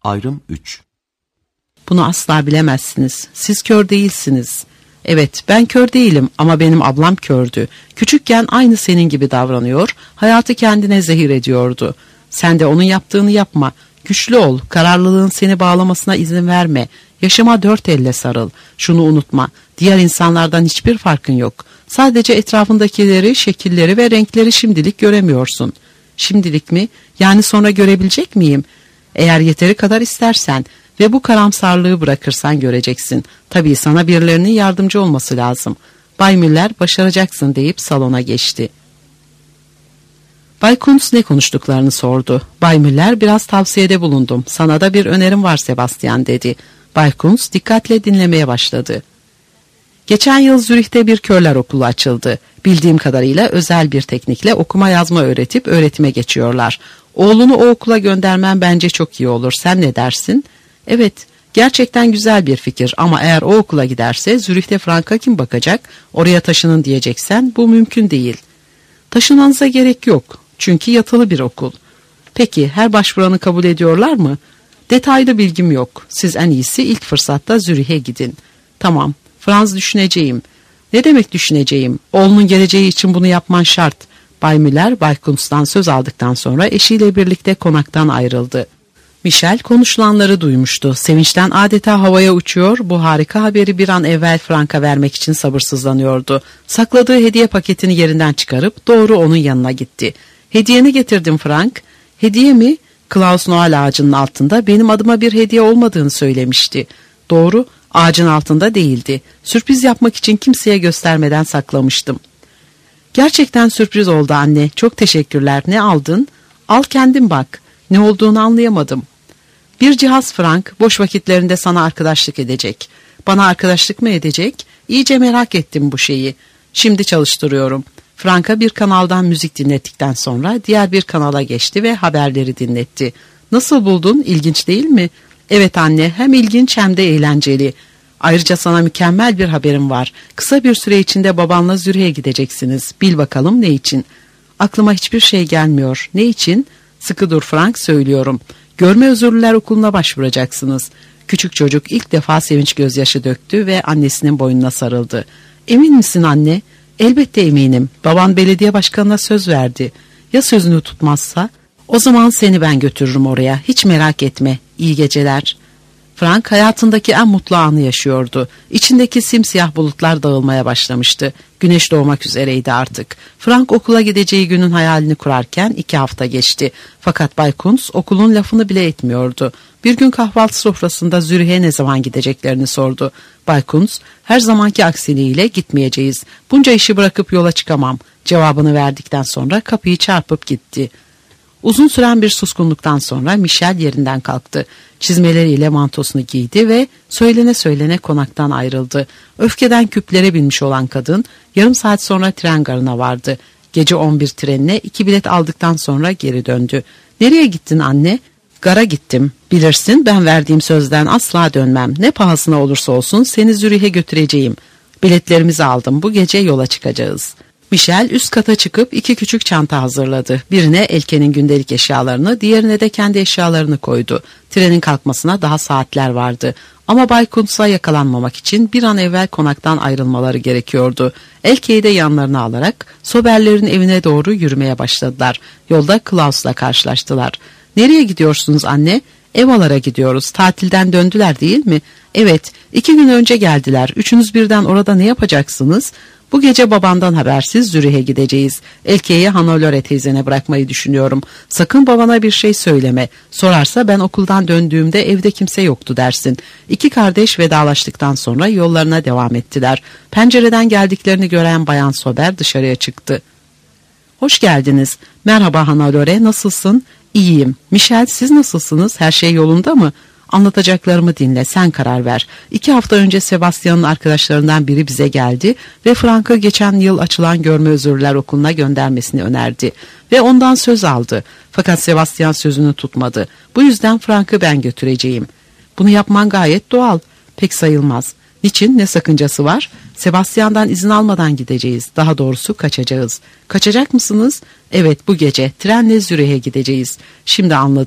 Ayrım 3. Bunu asla bilemezsiniz. Siz kör değilsiniz. Evet, ben kör değilim ama benim ablam kördü. Küçükken aynı senin gibi davranıyor, hayatı kendine zehir ediyordu. Sen de onun yaptığını yapma. Güçlü ol, kararlılığın seni bağlamasına izin verme. Yaşama dört elle sarıl. Şunu unutma, diğer insanlardan hiçbir farkın yok. Sadece etrafındakileri, şekilleri ve renkleri şimdilik göremiyorsun. Şimdilik mi? Yani sonra görebilecek miyim? Eğer yeteri kadar istersen ve bu karamsarlığı bırakırsan göreceksin. Tabii sana birilerinin yardımcı olması lazım. Bay Müller başaracaksın deyip salona geçti. Bay Kuntz ne konuştuklarını sordu. Bay Müller biraz tavsiyede bulundum. Sana da bir önerim var Sebastian dedi. Bay Kuntz dikkatle dinlemeye başladı. Geçen yıl Zürih'te bir körler okulu açıldı. Bildiğim kadarıyla özel bir teknikle okuma yazma öğretip öğretime geçiyorlar. Oğlunu o okula göndermen bence çok iyi olur. Sen ne dersin? Evet, gerçekten güzel bir fikir ama eğer o okula giderse Zürih'te Frank'a kim bakacak? Oraya taşının diyeceksen bu mümkün değil. Taşınmanıza gerek yok. Çünkü yatılı bir okul. Peki her başvuranı kabul ediyorlar mı? Detaylı bilgim yok. Siz en iyisi ilk fırsatta Zürih'e gidin. Tamam, Franz düşüneceğim. Ne demek düşüneceğim? Oğlunun geleceği için bunu yapman şart. Bay Müller, Bay Kuntz'tan söz aldıktan sonra eşiyle birlikte konaktan ayrıldı. Michel konuşulanları duymuştu. Sevinçten adeta havaya uçuyor, bu harika haberi bir an evvel Frank'a vermek için sabırsızlanıyordu. Sakladığı hediye paketini yerinden çıkarıp doğru onun yanına gitti. "Hediyeni getirdim Frank." "Hediye mi?" Klaus Noel ağacının altında benim adıma bir hediye olmadığını söylemişti. Doğru, ağacın altında değildi. Sürpriz yapmak için kimseye göstermeden saklamıştım. "Gerçekten sürpriz oldu anne. Çok teşekkürler. Ne aldın?" "Al kendin bak." Ne olduğunu anlayamadım. "Bir cihaz Frank, boş vakitlerinde sana arkadaşlık edecek." "Bana arkadaşlık mı edecek?" İyice merak ettim bu şeyi. "Şimdi çalıştırıyorum." Frank'a bir kanaldan müzik dinlettikten sonra diğer bir kanala geçti ve haberleri dinletti. "Nasıl buldun? İlginç değil mi?" "Evet anne, hem ilginç hem de eğlenceli. Ayrıca sana mükemmel bir haberim var. Kısa bir süre içinde babanla Zürih'e gideceksiniz. Bil bakalım ne için?" "Aklıma hiçbir şey gelmiyor. Ne için?" "Sıkı dur Frank, söylüyorum. Görme özürlüler okuluna başvuracaksınız." Küçük çocuk ilk defa sevinç gözyaşı döktü ve annesinin boynuna sarıldı. "Emin misin anne?" "Elbette eminim. Baban belediye başkanına söz verdi. Ya sözünü tutmazsa?" "O zaman seni ben götürürüm oraya. Hiç merak etme. İyi geceler." Frank hayatındaki en mutlu anı yaşıyordu. İçindeki simsiyah bulutlar dağılmaya başlamıştı. Güneş doğmak üzereydi artık. Frank okula gideceği günün hayalini kurarken 2 hafta geçti. Fakat Bay Kuntz okulun lafını bile etmiyordu. Bir gün kahvaltı sofrasında Zürih'e ne zaman gideceklerini sordu. Bay Kuntz, "Her zamanki aksiliğiyle gitmeyeceğiz. Bunca işi bırakıp yola çıkamam." cevabını verdikten sonra kapıyı çarpıp gitti. Uzun süren bir suskunluktan sonra Michel yerinden kalktı. Çizmeleriyle mantosunu giydi ve söylene söylene konaktan ayrıldı. Öfkeden küplere binmiş olan kadın yarım saat sonra tren garına vardı. Gece 11 trenine 2 bilet aldıktan sonra geri döndü. "Nereye gittin anne?" "Gara gittim. Bilirsin, ben verdiğim sözden asla dönmem. Ne pahasına olursa olsun seni Zürih'e götüreceğim. Biletlerimizi aldım. Bu gece yola çıkacağız." Michel üst kata çıkıp 2 küçük çanta hazırladı. Birine Elke'nin gündelik eşyalarını, diğerine de kendi eşyalarını koydu. Trenin kalkmasına daha saatler vardı. Ama Bay Kuntz'a yakalanmamak için bir an evvel konaktan ayrılmaları gerekiyordu. Elke'yi de yanlarına alarak Soberler'in evine doğru yürümeye başladılar. Yolda Klaus'la karşılaştılar. "Nereye gidiyorsunuz anne?" "Evalara gidiyoruz. Tatilden döndüler değil mi?" "Evet, 2 gün önce geldiler. Üçünüz birden orada ne yapacaksınız?" "Bu gece babandan habersiz Zürih'e gideceğiz. Elke'yi Hannelore teyzene bırakmayı düşünüyorum. Sakın babana bir şey söyleme. Sorarsa ben okuldan döndüğümde evde kimse yoktu dersin." 2 kardeş vedalaştıktan sonra yollarına devam ettiler. Pencereden geldiklerini gören Bayan Sober dışarıya çıktı. "Hoş geldiniz." "Merhaba Hannelore, nasılsın?" "İyiyim. Michel, siz nasılsınız? Her şey yolunda mı?" "Anlatacaklarımı dinle, sen karar ver. 2 hafta önce Sebastian'ın arkadaşlarından biri bize geldi ve Frank'ı geçen yıl açılan görme özürlüler okuluna göndermesini önerdi ve ondan söz aldı. Fakat Sebastian sözünü tutmadı. Bu yüzden Frank'ı ben götüreceğim." "Bunu yapman gayet doğal." "Pek sayılmaz." "Niçin? Ne sakıncası var?" "Sebastian'dan izin almadan gideceğiz. Daha doğrusu kaçacağız." "Kaçacak mısınız?" "Evet, bu gece trenle Zürih'e gideceğiz." "Şimdi anladım.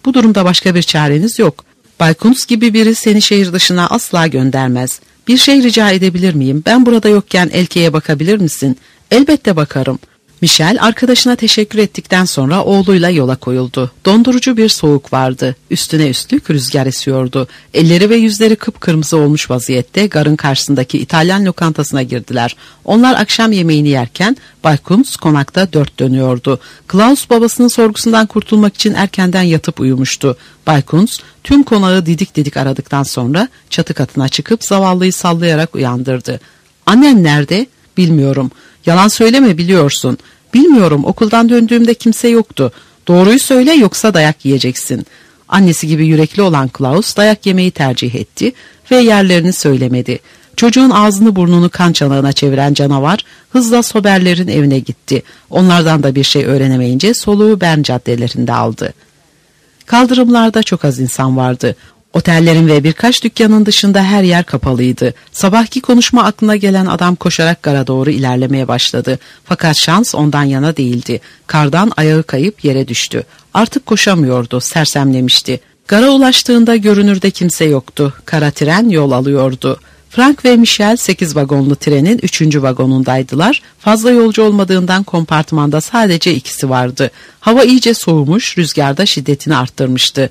Bu durumda başka bir çareniz yok. Bay Kuntz gibi biri seni şehir dışına asla göndermez. Bir şey rica edebilir miyim? Ben burada yokken Elke'ye bakabilir misin? Elbette bakarım. Michel arkadaşına teşekkür ettikten sonra oğluyla yola koyuldu. Dondurucu bir soğuk vardı. Üstüne üstlük rüzgar esiyordu. Elleri ve yüzleri kıpkırmızı olmuş vaziyette garın karşısındaki İtalyan lokantasına girdiler. Onlar akşam yemeğini yerken Bay Kuntz konakta dört dönüyordu. Klaus babasının sorgusundan kurtulmak için erkenden yatıp uyumuştu. Bay Kuntz tüm konağı didik didik aradıktan sonra çatı katına çıkıp zavallıyı sallayarak uyandırdı. "Annen nerede?" "Bilmiyorum." "Yalan söyleme, biliyorsun." "Bilmiyorum, okuldan döndüğümde kimse yoktu." "Doğruyu söyle yoksa dayak yiyeceksin." Annesi gibi yürekli olan Klaus dayak yemeyi tercih etti ve yerlerini söylemedi. Çocuğun ağzını burnunu kan çanağına çeviren canavar hızla Soberlerin evine gitti. Onlardan da bir şey öğrenemeyince soluğu Bern caddelerinde aldı. Kaldırımlarda çok az insan vardı. Otellerin ve birkaç dükkanın dışında her yer kapalıydı. Sabahki konuşma aklına gelen adam koşarak gara doğru ilerlemeye başladı. Fakat şans ondan yana değildi. Kardan ayağı kayıp yere düştü. Artık koşamıyordu, sersemlemişti. Gara ulaştığında görünürde kimse yoktu. Kara tren yol alıyordu. Frank ve Michel 8 vagonlu trenin 3. vagonundaydılar. Fazla yolcu olmadığından kompartmanda sadece ikisi vardı. Hava iyice soğumuş, rüzgar da şiddetini arttırmıştı.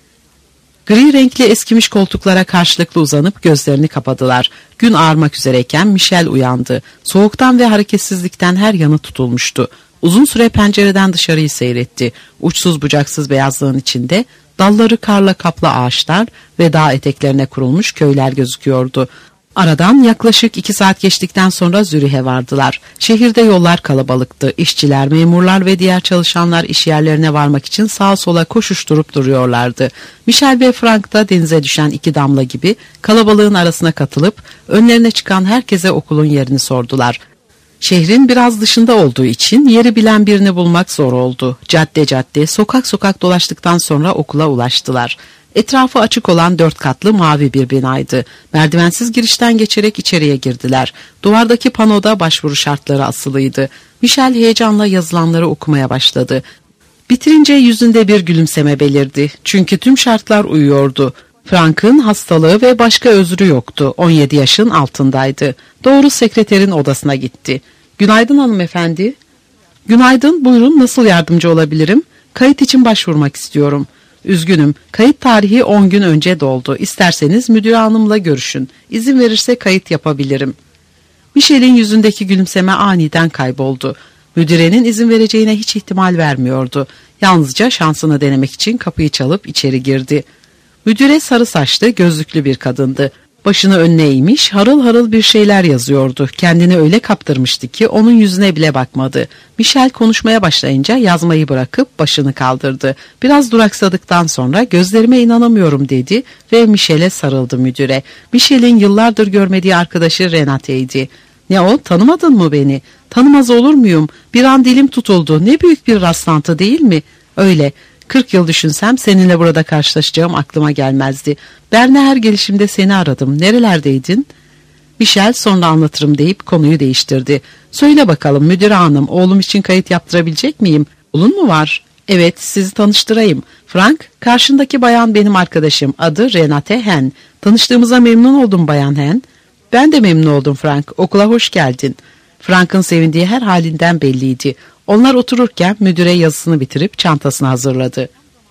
Gri renkli eskimiş koltuklara karşılıklı uzanıp gözlerini kapadılar. Gün ağarmak üzereyken Michel uyandı. Soğuktan ve hareketsizlikten her yanı tutulmuştu. Uzun süre pencereden dışarıyı seyretti. Uçsuz bucaksız beyazlığın içinde dalları karla kaplı ağaçlar ve dağ eteklerine kurulmuş köyler gözüküyordu. Aradan yaklaşık 2 saat geçtikten sonra Zürih'e vardılar. Şehirde yollar kalabalıktı. İşçiler, memurlar ve diğer çalışanlar iş yerlerine varmak için sağa sola koşuşturup duruyorlardı. Michel ve Frank da denize düşen 2 damla gibi kalabalığın arasına katılıp önlerine çıkan herkese okulun yerini sordular. Şehrin biraz dışında olduğu için yeri bilen birini bulmak zor oldu. Cadde cadde, sokak sokak dolaştıktan sonra okula ulaştılar. Etrafı açık olan 4 katlı mavi bir binaydı. Merdivensiz girişten geçerek içeriye girdiler. Duvardaki panoda başvuru şartları asılıydı. Michel heyecanla yazılanları okumaya başladı. Bitirince yüzünde bir gülümseme belirdi. Çünkü tüm şartlar uyuyordu. Frank'ın hastalığı ve başka özrü yoktu. 17 yaşın altındaydı. Doğru sekreterin odasına gitti. "Günaydın hanımefendi." "Günaydın, buyurun, nasıl yardımcı olabilirim? Kayıt için başvurmak istiyorum." "Üzgünüm, kayıt tarihi 10 gün önce doldu. İsterseniz müdür hanımla görüşün. İzin verirse kayıt yapabilirim." Michel'in yüzündeki gülümseme aniden kayboldu. Müdürenin izin vereceğine hiç ihtimal vermiyordu. Yalnızca şansını denemek için kapıyı çalıp içeri girdi. Müdüre sarı saçlı, gözlüklü bir kadındı. Başını önüne eğmiş, harıl harıl bir şeyler yazıyordu. Kendini öyle kaptırmıştı ki onun yüzüne bile bakmadı. Michel konuşmaya başlayınca yazmayı bırakıp başını kaldırdı. Biraz duraksadıktan sonra "Gözlerime inanamıyorum" dedi ve Michel'e sarıldı müdüre. Michel'in yıllardır görmediği arkadaşı Renate'ydi. "Ne o, tanımadın mı beni?" "Tanımaz olur muyum? Bir an dilim tutuldu. Ne büyük bir rastlantı değil mi?" "Öyle. 40 yıl düşünsem seninle burada karşılaşacağım aklıma gelmezdi. Bern'e her gelişimde seni aradım. Nerelerdeydin?" Michel "Sonra anlatırım" deyip konuyu değiştirdi. "Söyle bakalım müdür hanım, oğlum için kayıt yaptırabilecek miyim? Oğlun mu var?" "Evet, sizi tanıştırayım. Frank, karşındaki bayan benim arkadaşım. Adı Renate Hen. Tanıştığımıza memnun oldum bayan Hen." "Ben de memnun oldum Frank. Okula hoş geldin." Frank'ın sevindiği her halinden belliydi. Onlar otururken müdüre yazısını bitirip çantasını hazırladı.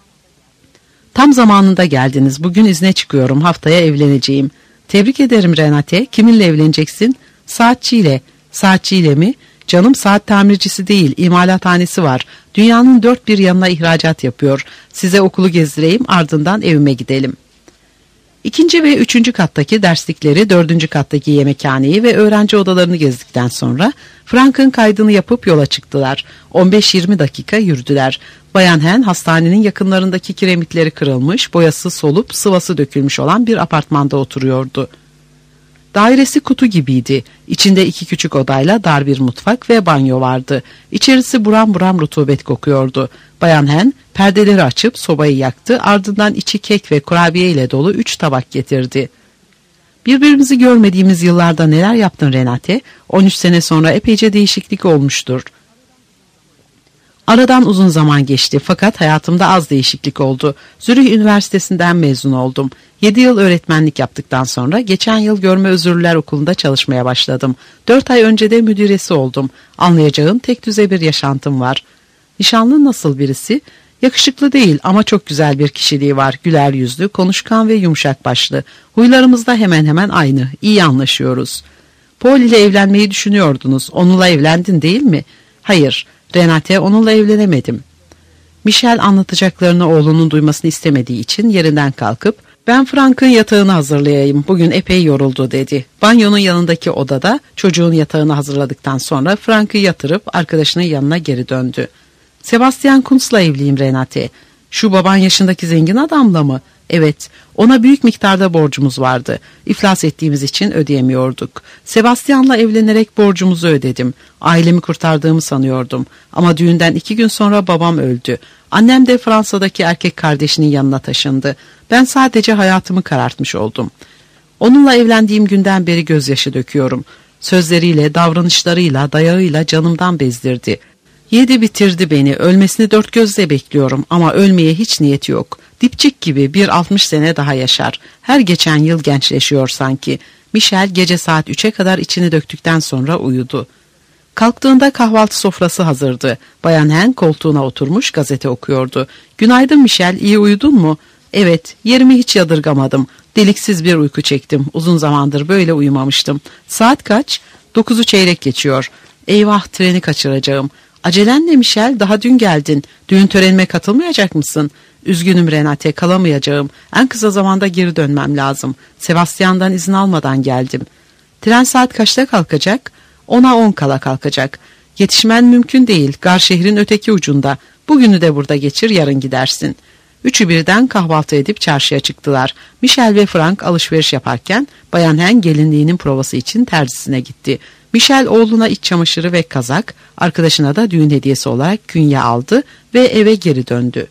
"Tam zamanında geldiniz. Bugün izne çıkıyorum. Haftaya evleneceğim." "Tebrik ederim Renate. Kiminle evleneceksin?" "Saatçiyle." "Saatçiyle mi? Canım, saat tamircisi değil, imalathanesi var. Dünyanın 4 bir yanına ihracat yapıyor. Size okulu gezdireyim, ardından evime gidelim." 2. ve 3. kattaki derslikleri, 4. kattaki yemekhaneyi ve öğrenci odalarını gezdikten sonra Frank'ın kaydını yapıp yola çıktılar. 15-20 dakika yürüdüler. Bayan Hen hastanenin yakınlarındaki kiremitleri kırılmış, boyası solup sıvası dökülmüş olan bir apartmanda oturuyordu. Dairesi kutu gibiydi. İçinde 2 küçük odayla dar bir mutfak ve banyo vardı. İçerisi buram buram rutubet kokuyordu. Bayan Hen perdeleri açıp sobayı yaktı, ardından içi kek ve kurabiye ile dolu 3 tabak getirdi. "Birbirimizi görmediğimiz yıllarda neler yaptın Renate? 13 sene sonra epeyce değişiklik olmuştur." Aradan uzun zaman geçti fakat hayatımda az değişiklik oldu. Zürih Üniversitesi'nden mezun oldum. 7 yıl öğretmenlik yaptıktan sonra geçen yıl Görme Özürlüler Okulu'nda çalışmaya başladım. 4 ay önce de müdüresi oldum. Anlayacağın tek düze bir yaşantım var. Nişanlın nasıl birisi? Yakışıklı değil ama çok güzel bir kişiliği var. Güler yüzlü, konuşkan ve yumuşak başlı. Huylarımız da hemen hemen aynı. İyi anlaşıyoruz. Paul ile evlenmeyi düşünüyordunuz. Onunla evlendin değil mi? Hayır. Renate, onunla evlenemedim. Michel anlatacaklarını oğlunun duymasını istemediği için yerinden kalkıp ben Frank'ın yatağını hazırlayayım. Bugün epey yoruldu dedi. Banyonun yanındaki odada çocuğun yatağını hazırladıktan sonra Frank'ı yatırıp arkadaşının yanına geri döndü. Sebastian Kuntz'la evliyim Renate. Şu baban yaşındaki zengin adamla mı? Evet, ona büyük miktarda borcumuz vardı. İflas ettiğimiz için ödeyemiyorduk. Sebastian'la evlenerek borcumuzu ödedim. Ailemi kurtardığımı sanıyordum. Ama düğünden 2 gün sonra babam öldü. Annem de Fransa'daki erkek kardeşinin yanına taşındı. Ben sadece hayatımı karartmış oldum. Onunla evlendiğim günden beri gözyaşı döküyorum. Sözleriyle, davranışlarıyla, dayağıyla canımdan bezdirdi. Yedi bitirdi beni. Ölmesini dört gözle bekliyorum ama ölmeye hiç niyeti yok. Dipçik gibi bir 60 sene daha yaşar. Her geçen yıl gençleşiyor sanki. Michel gece saat 3'e kadar içini döktükten sonra uyudu. Kalktığında kahvaltı sofrası hazırdı. Bayan Hen koltuğuna oturmuş gazete okuyordu. "Günaydın Michel, iyi uyudun mu?" "Evet, yerimi hiç yadırgamadım. Deliksiz bir uyku çektim. Uzun zamandır böyle uyumamıştım." "Saat kaç?" "9'u çeyrek geçiyor." "Eyvah, treni kaçıracağım." "Acelen ne Michel, daha dün geldin. Düğün törenime katılmayacak mısın?" "Üzgünüm Renate, kalamayacağım. En kısa zamanda geri dönmem lazım. Sebastian'dan izin almadan geldim." "Tren saat kaçta kalkacak?" "10'a 10 kala kalkacak." "Yetişmen mümkün değil. Gar şehrin öteki ucunda. Bugünü de burada geçir, yarın gidersin." Üçü birden kahvaltı edip çarşıya çıktılar. Michel ve Frank alışveriş yaparken Bayan Hen gelinliğinin provası için terzisine gitti. Michel oğluna iç çamaşırı ve kazak, arkadaşına da düğün hediyesi olarak künye aldı ve eve geri döndü.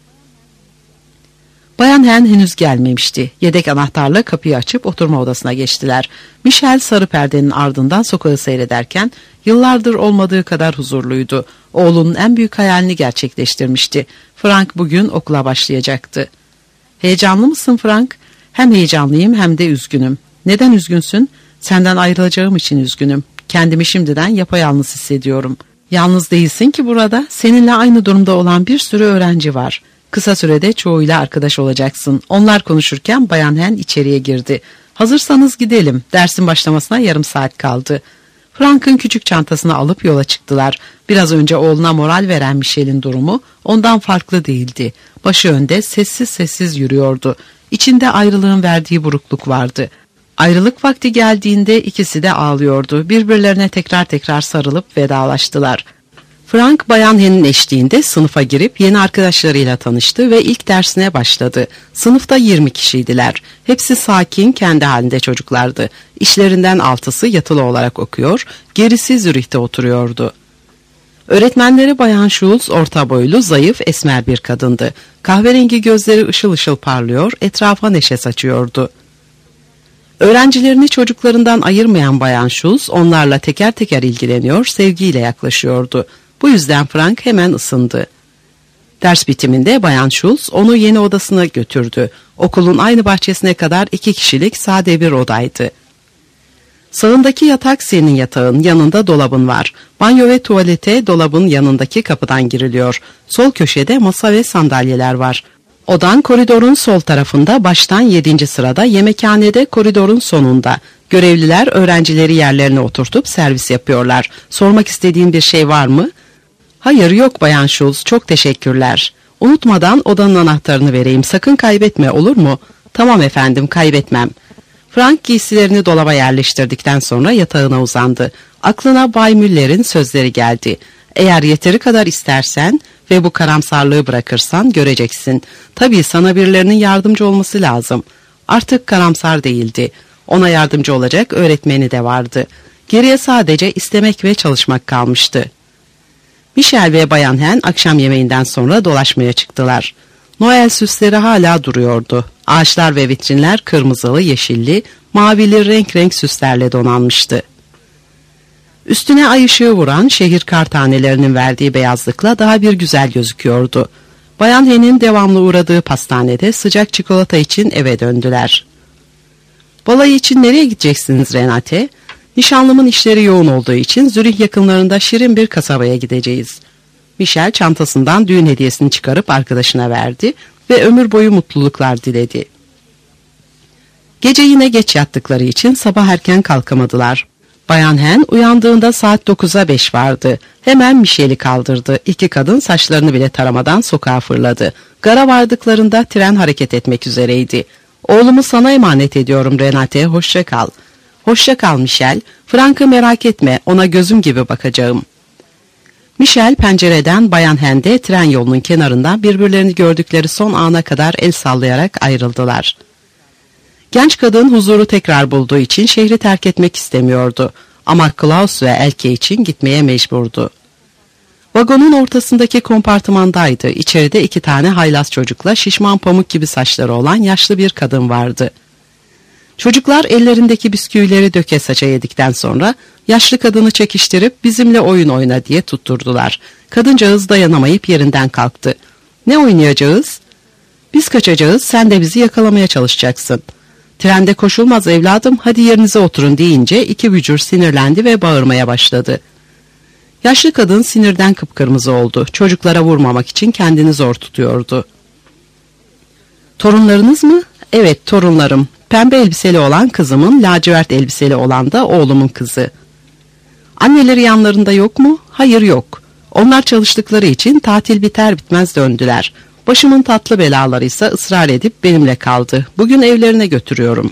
Bayan Hen henüz gelmemişti. Yedek anahtarla kapıyı açıp oturma odasına geçtiler. Michel sarı perdenin ardından sokağı seyrederken yıllardır olmadığı kadar huzurluydu. Oğlunun en büyük hayalini gerçekleştirmişti. Frank bugün okula başlayacaktı. "Heyecanlı mısın Frank?" "Hem heyecanlıyım hem de üzgünüm." "Neden üzgünsün?" "Senden ayrılacağım için üzgünüm. Kendimi şimdiden yapayalnız hissediyorum." "Yalnız değilsin ki burada. Seninle aynı durumda olan bir sürü öğrenci var. Kısa sürede çoğuyla arkadaş olacaksın." Onlar konuşurken Bayan Hen içeriye girdi. "Hazırsanız gidelim. Dersin başlamasına yarım saat kaldı." Frank'ın küçük çantasını alıp yola çıktılar. Biraz önce oğluna moral veren Michel'in durumu ondan farklı değildi. Başı önde sessiz sessiz yürüyordu. İçinde ayrılığın verdiği burukluk vardı. Ayrılık vakti geldiğinde ikisi de ağlıyordu. Birbirlerine tekrar tekrar sarılıp vedalaştılar. Frank Bayan Hen'in eşliğinde sınıfa girip yeni arkadaşlarıyla tanıştı ve ilk dersine başladı. Sınıfta 20 kişiydiler. Hepsi sakin, kendi halinde çocuklardı. İşlerinden 6'sı yatılı olarak okuyor, gerisi Zürih'te oturuyordu. Öğretmenleri Bayan Schulz orta boylu, zayıf, esmer bir kadındı. Kahverengi gözleri ışıl ışıl parlıyor, etrafa neşe saçıyordu. Öğrencilerini çocuklarından ayırmayan Bayan Schulz onlarla teker teker ilgileniyor, sevgiyle yaklaşıyordu. Bu yüzden Frank hemen ısındı. Ders bitiminde Bayan Schulz onu yeni odasına götürdü. Okulun aynı bahçesine kadar 2 kişilik sade bir odaydı. Sağındaki yatak senin yatağın, yanında dolabın var. Banyo ve tuvalete dolabın yanındaki kapıdan giriliyor. Sol köşede masa ve sandalyeler var. Odan koridorun sol tarafında, baştan 7. sırada, yemekhanede koridorun sonunda. Görevliler öğrencileri yerlerine oturtup servis yapıyorlar. Sormak istediğin bir şey var mı? Hayır, yok Bayan Schulz, çok teşekkürler. Unutmadan odanın anahtarını vereyim, sakın kaybetme, olur mu? Tamam efendim, kaybetmem. Frank giysilerini dolaba yerleştirdikten sonra yatağına uzandı. Aklına Bay Müller'in sözleri geldi. Eğer yeteri kadar istersen ve bu karamsarlığı bırakırsan göreceksin. Tabii sana birilerinin yardımcı olması lazım. Artık karamsar değildi. Ona yardımcı olacak öğretmeni de vardı. Geriye sadece istemek ve çalışmak kalmıştı. Michel ve Bayan Hen akşam yemeğinden sonra dolaşmaya çıktılar. Noel süsleri hala duruyordu. Ağaçlar ve vitrinler kırmızılı, yeşilli, mavili renk renk süslerle donanmıştı. Üstüne ay ışığı vuran şehir kar tanelerinin verdiği beyazlıkla daha bir güzel gözüküyordu. Bayan Hen'in devamlı uğradığı pastanede sıcak çikolata için eve döndüler. Balayı için nereye gideceksiniz Renate? Nişanlımın işleri yoğun olduğu için Zürih yakınlarında şirin bir kasabaya gideceğiz. Michel çantasından düğün hediyesini çıkarıp arkadaşına verdi ve ömür boyu mutluluklar diledi. Gece yine geç yattıkları için sabah erken kalkamadılar. Bayan Hen uyandığında saat 9'a 5 vardı. Hemen Michel'i kaldırdı. İki kadın saçlarını bile taramadan sokağa fırladı. Gara vardıklarında tren hareket etmek üzereydi. Oğlumu sana emanet ediyorum Renate, hoşça kal. Hoşça kal Michel, Frank'ı merak etme, ona gözüm gibi bakacağım. Michel pencereden Bayan Hen'de tren yolunun kenarında birbirlerini gördükleri son ana kadar el sallayarak ayrıldılar. Genç kadın huzuru tekrar bulduğu için şehri terk etmek istemiyordu. Ama Klaus ve Elke için gitmeye mecburdu. Vagonun ortasındaki kompartımandaydı. İçeride 2 tane haylaz çocukla şişman pamuk gibi saçları olan yaşlı bir kadın vardı. Çocuklar ellerindeki bisküvileri döke saça yedikten sonra yaşlı kadını çekiştirip bizimle oyun oyna diye tutturdular. Kadıncağız dayanamayıp yerinden kalktı. Ne oynayacağız? Biz kaçacağız, sen de bizi yakalamaya çalışacaksın. Trende koşulmaz evladım, hadi yerinize oturun deyince iki bücür sinirlendi ve bağırmaya başladı. Yaşlı kadın sinirden kıpkırmızı oldu. Çocuklara vurmamak için kendini zor tutuyordu. Torunlarınız mı? Evet, torunlarım. Pembe elbiseli olan kızımın, lacivert elbiseli olan da oğlumun kızı. Anneleri yanlarında yok mu? Hayır, yok. Onlar çalıştıkları için tatil biter bitmez döndüler. Başımın tatlı belaları ise ısrar edip benimle kaldı. Bugün evlerine götürüyorum.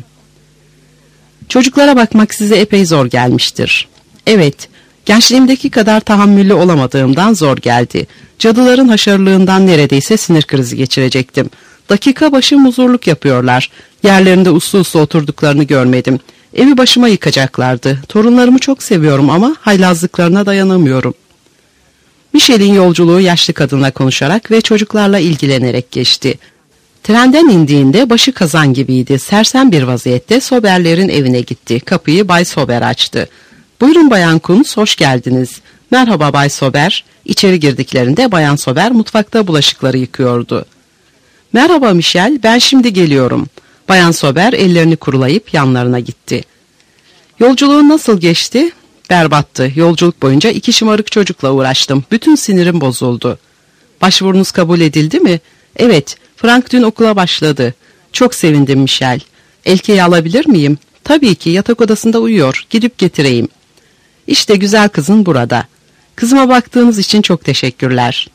Çocuklara bakmak size epey zor gelmiştir. Evet, gençliğimdeki kadar tahammüllü olamadığımdan zor geldi. Cadıların haşarılığından neredeyse sinir krizi geçirecektim. Dakika başı muzurluk yapıyorlar. Yerlerinde uslu uslu oturduklarını görmedim. Evi başıma yıkacaklardı. Torunlarımı çok seviyorum ama haylazlıklarına dayanamıyorum. Michel'in yolculuğu yaşlı kadınla konuşarak ve çocuklarla ilgilenerek geçti. Trenden indiğinde başı kazan gibiydi. Sersem bir vaziyette Sober'lerin evine gitti. Kapıyı Bay Sober açtı. Buyurun Bayan Kunz, hoş geldiniz. Merhaba Bay Sober. İçeri girdiklerinde Bayan Sober mutfakta bulaşıkları yıkıyordu. Merhaba Michel, ben şimdi geliyorum. Bayan Sober ellerini kurulayıp yanlarına gitti. Yolculuğun nasıl geçti? Berbattı. Yolculuk boyunca 2 şımarık çocukla uğraştım. Bütün sinirim bozuldu. Başvurunuz kabul edildi mi? Evet, Frank dün okula başladı. Çok sevindim Michel. Elke'yi alabilir miyim? Tabii ki, yatak odasında uyuyor. Gidip getireyim. İşte güzel kızın burada. Kızıma baktığınız için çok teşekkürler.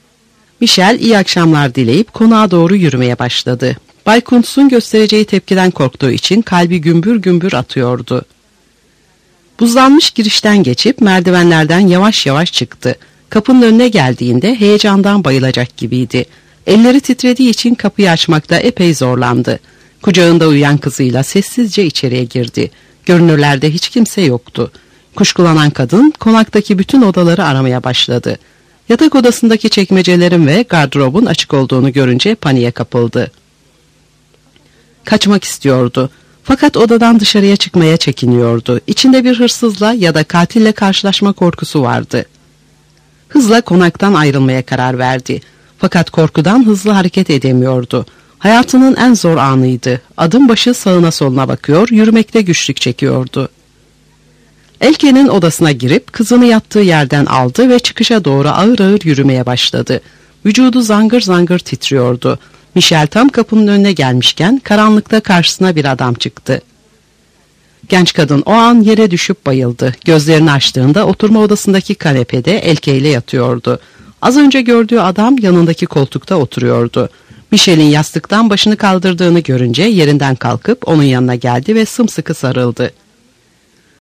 Michel iyi akşamlar dileyip konağa doğru yürümeye başladı. Bay Kuntz'un göstereceği tepkiden korktuğu için kalbi gümbür gümbür atıyordu. Buzlanmış girişten geçip merdivenlerden yavaş yavaş çıktı. Kapının önüne geldiğinde heyecandan bayılacak gibiydi. Elleri titrediği için kapıyı açmakta epey zorlandı. Kucağında uyuyan kızıyla sessizce içeriye girdi. Görünürlerde hiç kimse yoktu. Kuşkulanan kadın konaktaki bütün odaları aramaya başladı. Yatak odasındaki çekmecelerin ve gardırobun açık olduğunu görünce paniğe kapıldı. Kaçmak istiyordu. Fakat odadan dışarıya çıkmaya çekiniyordu. İçinde bir hırsızla ya da katille karşılaşma korkusu vardı. Hızla konaktan ayrılmaya karar verdi. Fakat korkudan hızlı hareket edemiyordu. Hayatının en zor anıydı. Adım başı sağına soluna bakıyor, yürümekte güçlük çekiyordu. Elke'nin odasına girip kızını yattığı yerden aldı ve çıkışa doğru ağır ağır yürümeye başladı. Vücudu zangır zangır titriyordu. Michel tam kapının önüne gelmişken karanlıkta karşısına bir adam çıktı. Genç kadın o an yere düşüp bayıldı. Gözlerini açtığında oturma odasındaki kanepede Elke ile yatıyordu. Az önce gördüğü adam yanındaki koltukta oturuyordu. Michel'in yastıktan başını kaldırdığını görünce yerinden kalkıp onun yanına geldi ve sımsıkı sarıldı.